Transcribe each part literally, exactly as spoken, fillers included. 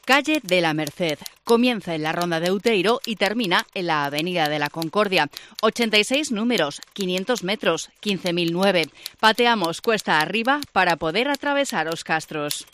Calle de la Merced. Comienza en la Ronda de Outeiro y termina en la Avenida de la Concordia. ochenta y seis números, quinientos metros, quince mil nueve. Pateamos cuesta arriba para poder atravesar os castros.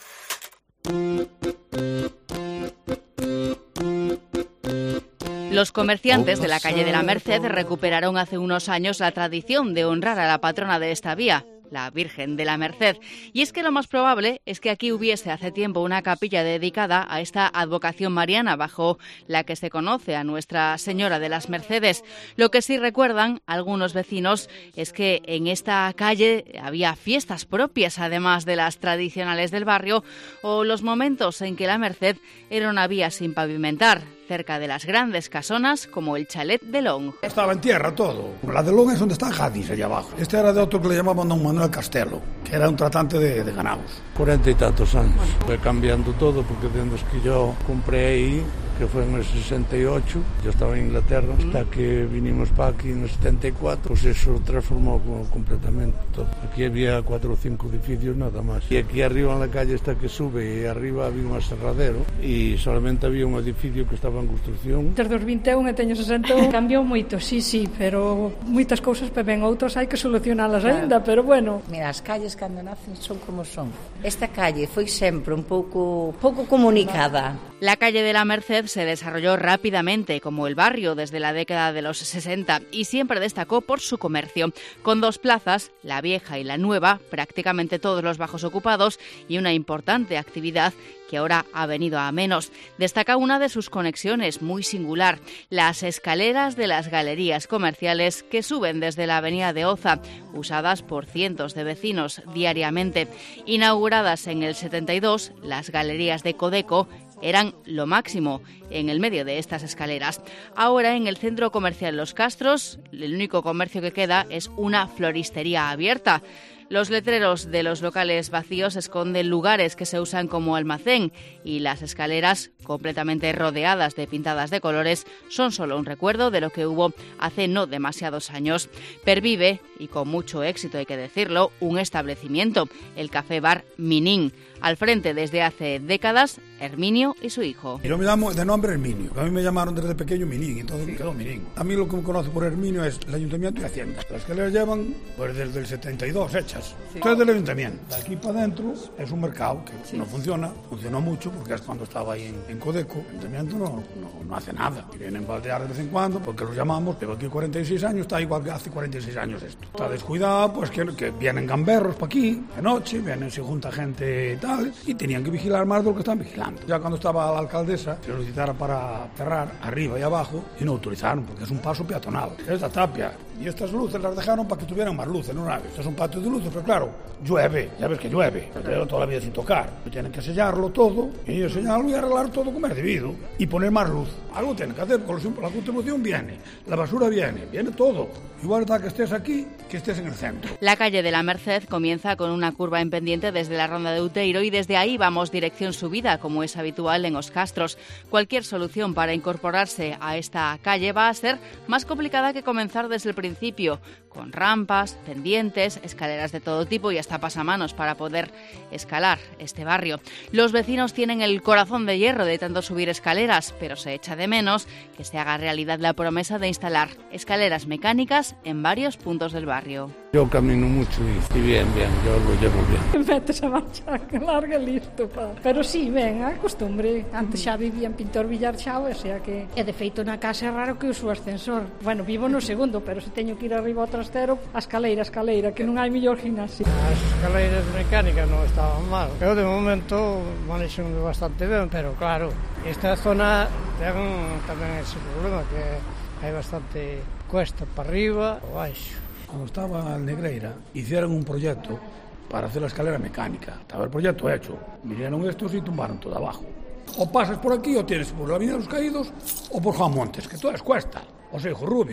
Los comerciantes de la calle de la Merced recuperaron hace unos años la tradición de honrar a la patrona de esta vía, la Virgen de la Merced. Y es que lo más probable es que aquí hubiese hace tiempo una capilla dedicada a esta advocación mariana bajo la que se conoce a Nuestra Señora de las Mercedes. Lo que sí recuerdan algunos vecinos es que en esta calle había fiestas propias, además de las tradicionales del barrio, o los momentos en que la Merced era una vía sin pavimentar, cerca de las grandes casonas como el chalet de Long. Estaba en tierra todo. La de Long es donde está Jadis, allá abajo. Este era de otro que le llamaban Don Manuel Castelo, que era un tratante de, de ganados. Cuarenta y tantos años. Fue cambiando todo porque desde que yo compré ahí, que fue en el sesenta y ocho, yo estaba en Inglaterra, mm. hasta que vinimos para aquí en el setenta y cuatro, pues eso transformó completamente todo. Aquí había cuatro o cinco edificios nada más. Y aquí arriba en la calle esta que sube, y arriba había un aserradero, y solamente había un edificio que estaba en construcción. Desde os vinte e un e teño sesenta, cambiou moito, sí, sí, pero moitas cousas, pero ben, outras hai que solucionalas claro. Ainda, pero bueno. Mira, as calles cando nacen son como son. Esta calle foi sempre un pouco pouco comunicada. La calle de la Merced se desarrolló rápidamente como el barrio desde la década de los sesenta y siempre destacó por su comercio, con dos plazas, la vieja y la nueva, prácticamente todos los bajos ocupados y una importante actividad que ahora ha venido a menos. Destaca una de sus conexiones muy singular, las escaleras de las galerías comerciales que suben desde la avenida de Oza, usadas por cientos de vecinos diariamente. Inauguradas en el setenta y dos, las galerías de Codeco eran lo máximo en el medio de estas escaleras. Ahora, en el centro comercial Los Castros, el único comercio que queda es una floristería abierta. Los letreros de los locales vacíos esconden lugares que se usan como almacén y las escaleras, completamente rodeadas de pintadas de colores, son solo un recuerdo de lo que hubo hace no demasiados años. Pervive, y con mucho éxito hay que decirlo, un establecimiento, el Café Bar Minín. Al frente desde hace décadas, Herminio y su hijo. Yo me llamo de nombre Herminio. A mí me llamaron desde pequeño Minín, entonces me quedó Minín. A mí lo que me conoce por Herminio es el Ayuntamiento y Hacienda. Las escaleras llevan pues desde el setenta y dos hechas. Sí. Esto es del Ayuntamiento. De aquí para adentro es un mercado que sí. no funciona. Funcionó mucho porque es cuando estaba ahí en, en Codeco. El Ayuntamiento no, no, no hace nada. Y vienen a baldear de vez en cuando porque los llamamos. Llevo aquí cuarenta y seis años, está igual que hace cuarenta y seis años esto. Está descuidado, pues que, que vienen gamberros para aquí de noche, vienen, se junta gente y tal, y tenían que vigilar más de lo que están vigilando. Ya cuando estaba la alcaldesa, se solicitara para cerrar arriba y abajo y no autorizaron porque es un paso peatonal. Esta tapia y estas luces las dejaron para que tuvieran más luces, ¿no? Esto es un patio de luces, pero claro, llueve, ya ves que llueve, pero toda la vida sin tocar. Tienen que sellarlo todo y enseñarlo y arreglar todo como es debido y poner más luz. Algo tienen que hacer porque la contribución viene, la basura viene, viene todo. Igual está que estés aquí, que estés en el centro. La calle de la Merced comienza con una curva en pendiente desde la Ronda de Outeiro y desde ahí vamos dirección subida, como es habitual en Os Castros. Cualquier solución para incorporarse a esta calle va a ser más complicada que comenzar desde el principio, con rampas, pendientes, escaleras de todo tipo y hasta pasamanos para poder escalar este barrio. Los vecinos tienen el corazón de hierro de tanto subir escaleras, pero se echa de menos que se haga realidad la promesa de instalar escaleras mecánicas en varios puntos del barrio. Yo camino mucho y bien, bien, yo lo llevo bien. Metes a marcha larga listo, pa. Pero sí, ben, a costumbre. Antes xa vivía en Pintor Villar Chao, o sea que, e de feito na casa é raro que uso o ascensor. Bueno, vivo no segundo, pero se teño que ir arriba ao trastero, a escaleira, a escaleira, que non hai mellor gimnasio. As escaleiras mecánicas non estaban mal. Eu de momento manexo bastante ben, pero claro, esta zona ten tamén ese problema que hai bastante cuesta para arriba ou baixo. Cuando estaba en Negreira, hicieron un proyecto para hacer la escalera mecánica. Estaba el proyecto hecho. Vinieron estos y tumbaron todo abajo. O pasas por aquí o tienes por la Avenida de los Caídos o por Juan Montes, que todo es cuesta. O sea, hijo Rubio.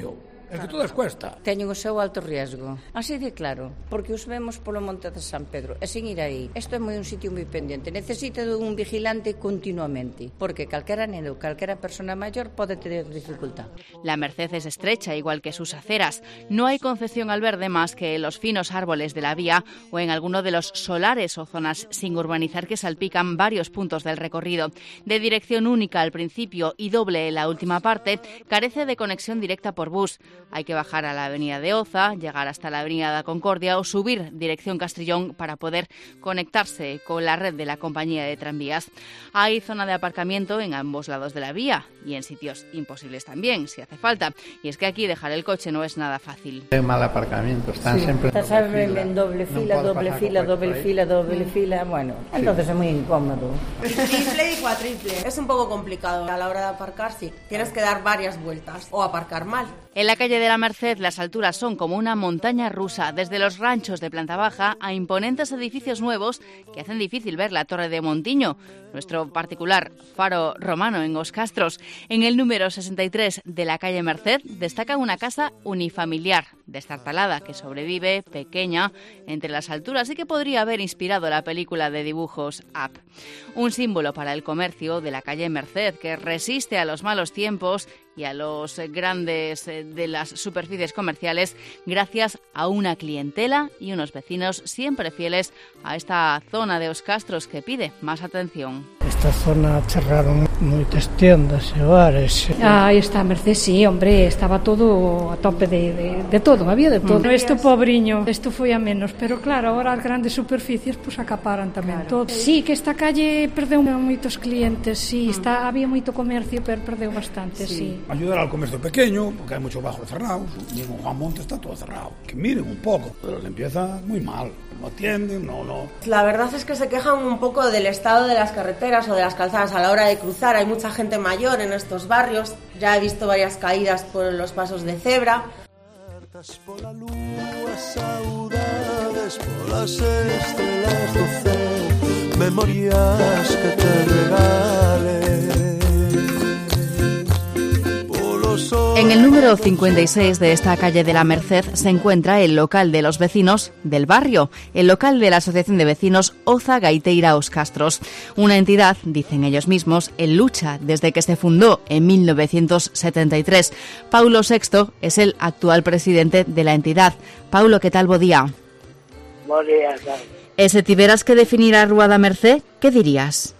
É que todo es cuesta. Teñen o seu alto riesgo. Así de claro, porque os vemos polo Monte de San Pedro, e sin ir aí. Isto é moi un sitio moi pendiente. Necesita dun vigilante continuamente, porque calquera neno, calquera persona maior pode ter dificultad. La Merced es estrecha, igual que sus aceras. No hay concesión al verde más que en los finos árboles de la vía o en alguno de los solares o zonas sin urbanizar que salpican varios puntos del recorrido. De dirección única al principio y doble en la última parte, carece de conexión directa por bus. Hay que bajar a la avenida de Oza, llegar hasta la avenida de Concordia o subir dirección Castrillón para poder conectarse con la red de la compañía de tranvías. Hay zona de aparcamiento en ambos lados de la vía y en sitios imposibles también, si hace falta. Y es que aquí dejar el coche no es nada fácil. Hay mal aparcamiento, están sí. siempre Está siempre en doble fila, no doble fila, doble fila, doble fila, bueno, sí. Entonces es muy incómodo. Triple y cuatriple. Es un poco complicado a la hora de aparcar, sí. Tienes que dar varias vueltas o aparcar mal. En la calle de la Merced las alturas son como una montaña rusa, desde los ranchos de planta baja a imponentes edificios nuevos que hacen difícil ver la Torre de Montiño, nuestro particular faro romano en Os Castros. En el número sesenta y tres de la calle Merced destaca una casa unifamiliar, destartalada, que sobrevive, pequeña, entre las alturas y que podría haber inspirado la película de dibujos Up. Un símbolo para el comercio de la calle Merced, que resiste a los malos tiempos y a los grandes de las superficies comerciales gracias a una clientela y unos vecinos siempre fieles a esta zona de Os Castros que pide más atención. Esta zona cerraron moitas tiendas e bares. Ah, esta Merced, sí, hombre, estaba todo a tope de, de, de todo, había de todo. Mm. Isto, pobriño, isto foi a menos, pero claro, ahora as grandes superficies pues acaparan tamén claro. todo. Sí, que esta calle perdeu moitos clientes, sí, está, había moito comercio, pero perdeu bastante, sí. sí. Ayudar al comercio pequeño, porque hay muchos bajos cerrados, y en Juan Monte está todo cerrado. Que miren un poco, pero la limpieza muy mal. No atienden, no, no. La verdad es que se quejan un poco del estado de las carreteras o de las calzadas a la hora de cruzar. Hay mucha gente mayor en estos barrios. Ya he visto varias caídas por los pasos de cebra. Pola lúa, saudades polas estrelas do céu, memorias que te regale. En el número cincuenta y seis de esta calle de la Merced se encuentra el local de los vecinos del barrio, el local de la Asociación de Vecinos Oza Gaiteira Os Castros, una entidad, dicen ellos mismos, en lucha desde que se fundó en mil novecientos setenta y tres. Paulo Sexto es el actual presidente de la entidad. Paulo, ¿qué tal? Bo día. Bo día, tal. E se tiveras que definir a Rúa da Merced, ¿qué dirías?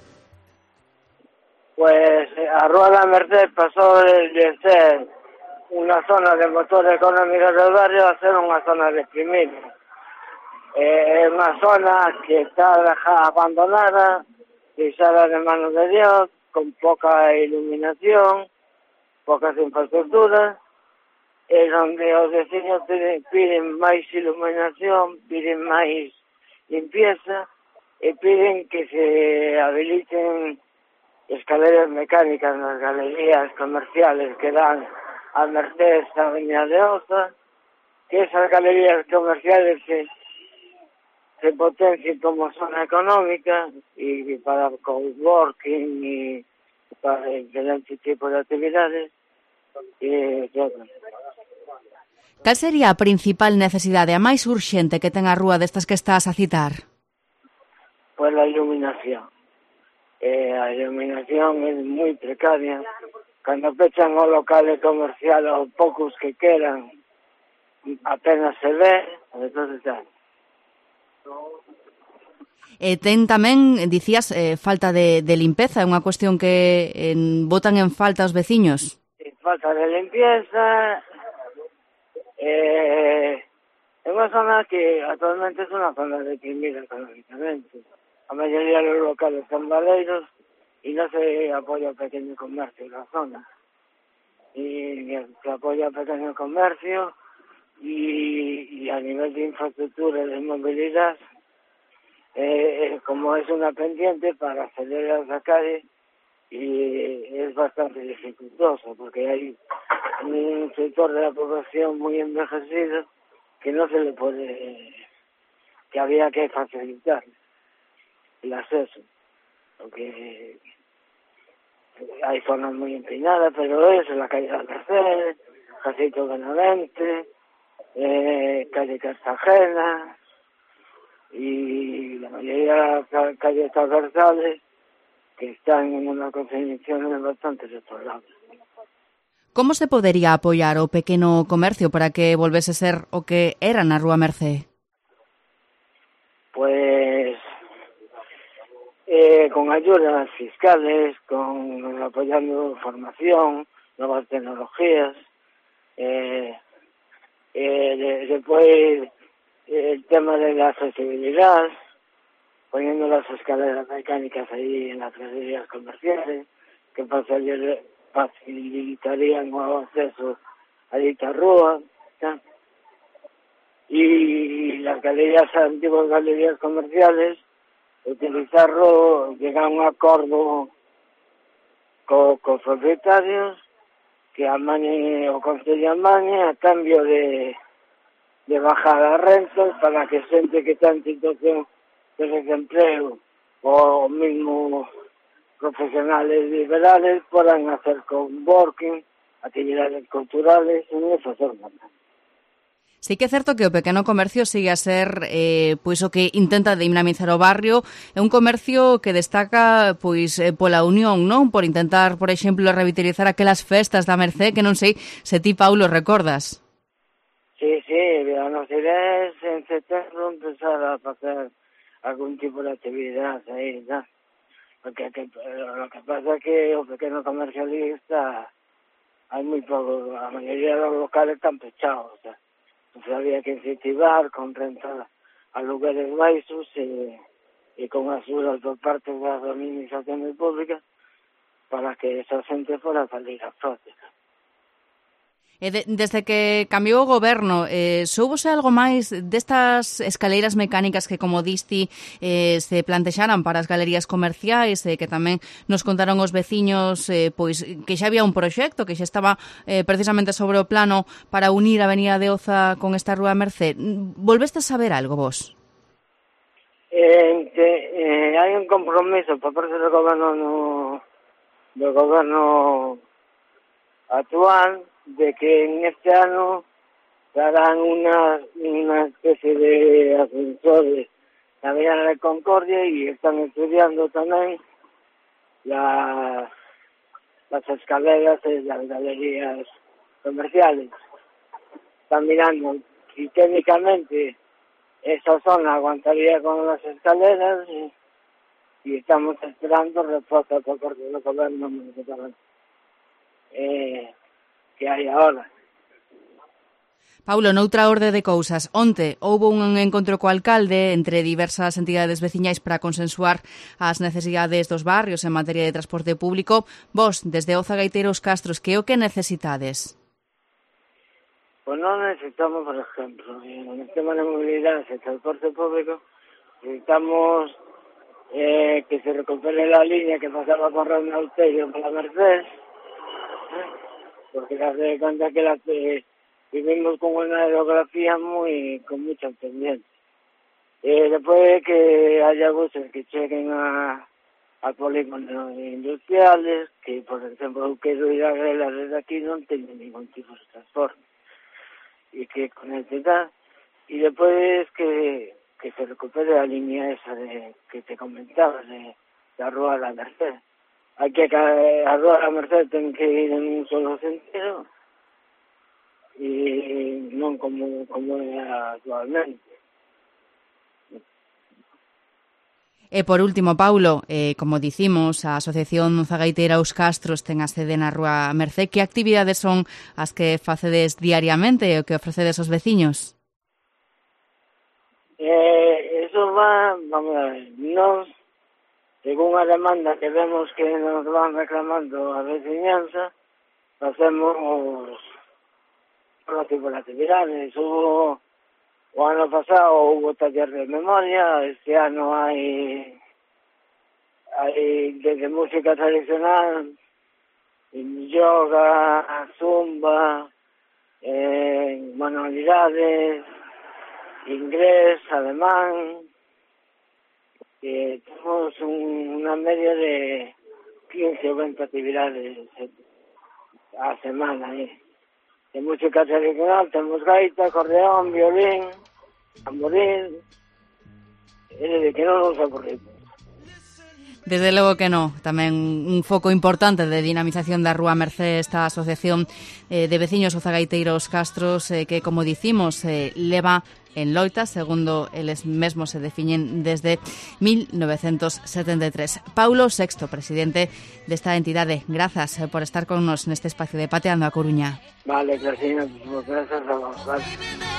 Pues a Rúa da Merced pasó de ser una zona de motor económico del barrio a ser una zona deprimida. Es eh, una zona que está dejada abandonada, pisada de manos de Dios, con poca iluminación, pocas infraestructuras, es donde los vecinos piden, piden más iluminación, piden más limpieza y piden que se habiliten escaleras mecánicas en las galerías comerciales que dan a Merced a Avenida de Oza, que esas galerías comerciales se, se potencien como zona económica y para coworking y para diferentes tipos de actividades. E todo. Cal sería a principal necesidade, a máis urxente que ten a rúa destas que estás a citar? Pues la iluminación. Eh, a iluminación é moi precaria. Cando pechan o local comercial, os poucos que quedan, apenas se ve, entonces tal. E ten tamén, dicías, eh, falta de, de limpeza, é unha cuestión que eh, botan en falta os veciños. Falta de limpieza, eh, é unha zona que actualmente é unha zona deprimida económicamente. A mayoría de los locales son baleiros y no se apoya al pequeño comercio en la zona. Y se apoya al pequeño comercio y, y a nivel de infraestructura y de movilidad, eh, como es una pendiente para acceder a la calle, y es bastante dificultoso porque hay un sector de la población muy envejecido que no se le puede, que había que facilitar el acceso, porque hay zonas muy empinadas, pero eso, la calle de la Merced, Jacinto Benavente, eh, calle Cartagena y la mayoría de las calles transversales que están en una condiciones bastante deplorables. Como se podería apoiar o pequeno comercio para que volvese ser o que era na Rúa Mercé? Pues eh, con ayudas fiscales, con apoyando formación, nuevas tecnologías, eh, eh, de, después el tema de la accesibilidad, poniendo las escaleras mecánicas ahí en las galerías comerciales, que facilitarían el acceso a dicha rúa, ¿sí? Y las galerías, antiguas galerías comerciales, utilizarlo, llegar a un acuerdo con, con propietarios que amañen o Concello amañe a cambio de, de bajar las rentas para que gente que está en situación de desempleo o mismo profesionales liberales puedan hacer coworking, actividades culturales en esa forma. Sí que é certo que o pequeno comercio sigue a ser eh, pois o que intenta dinamizar o barrio, é un comercio que destaca pois eh, pola unión, non? Por intentar, por exemplo, revitalizar aquelas festas da Mercé, que non sei se ti, Paulo, recordas. Sí, sí, a nos irés en setembro empezar a facer algún tipo de actividad aí, ¿no? Porque que, lo que pasa é que o pequeno comercialista hai moi pouco, a maioría dos locales están pechados, o sea, entonces había que incentivar con renta a lugares baixos e, e con axudas por parte das administraciones públicas para que esa xente fora a salir a flote. E de, desde que cambiou o goberno, eh, soubose algo máis destas escaleiras mecánicas que, como diste, eh, se plantexaran para as galerías comerciais, eh, que tamén nos contaron os veciños eh, pois que xa había un proxecto que xa estaba eh, precisamente sobre o plano para unir a Avenida de Oza con esta Rúa Mercé. Volveste a saber algo vos? Eh, que eh, hai un compromiso por parte do goberno no, do goberno actual de que en este ano darán una, una especie de ascensores na Avenida de Concordia y están estudiando tamén las, las escaleras de las galerías comerciales. Están mirando si técnicamente esa zona aguantaría con las escaleras y, y estamos esperando respuesta por parte del gobierno municipal. Eh, que hai agora. Paulo, noutra orde de cousas, onte houbo un encontro co alcalde entre diversas entidades veciñais para consensuar as necesidades dos barrios en materia de transporte público. Vos, desde Oza Gaiteiros Castros, que o que necesitades? Pues non necesitamos, por exemplo, en el tema de movilidade e transporte público, necesitamos eh, que se recupere la línea que pasaba por Renautello por la Mercés, ¿eh? Porque las de cuenta que las eh, vivimos con una aerografía muy con muchas pendientes. Eh, después que haya buses que lleguen a, a polígonos industriales, que por ejemplo quiero ir a Grela desde aquí non teño ningún tipo de transporte y que conectividad, y después que, que se recupere la línea esa de que te comentaba de la Rúa de la Merced. Hay que a Rúa de la Merced ten que ir en un solo sentido y non como, como é actualmente. E por último, Paulo, eh, como dicimos, a Asociación Zagaiteira Os Castros ten a sede na Rúa Mercé. Que actividades son as que facedes diariamente e o que ofrecedes aos veciños? Eh, eso va, vamos a ver, nos, según a demanda que vemos que nos van reclamando a veciñanza, facemos todo tipo de actividades. Hubo, o ano pasado hubo taller de memoria, este ano hai hai desde música tradicional, yoga, zumba, eh, manualidades, inglés, alemán. Eh, tenemos un, una media de quince o veinte actividades a semana. Eh. de música tradicional temos gaita, acordeón, violín, tamborín, e de que non nos aburrimos. Desde logo que no, tamén un foco importante de dinamización da Rúa Mercé, esta asociación eh, de veciños ozagaiteiros castros eh, que, como dicimos, eh, leva en loita, segundo eles mesmos se definen desde mil novecientos setenta e tres. Paulo Sexto, presidente desta entidade, grazas por estar con nos neste espacio de Pateando a Coruña. Vale, Cristina, grazas a vos. Vale.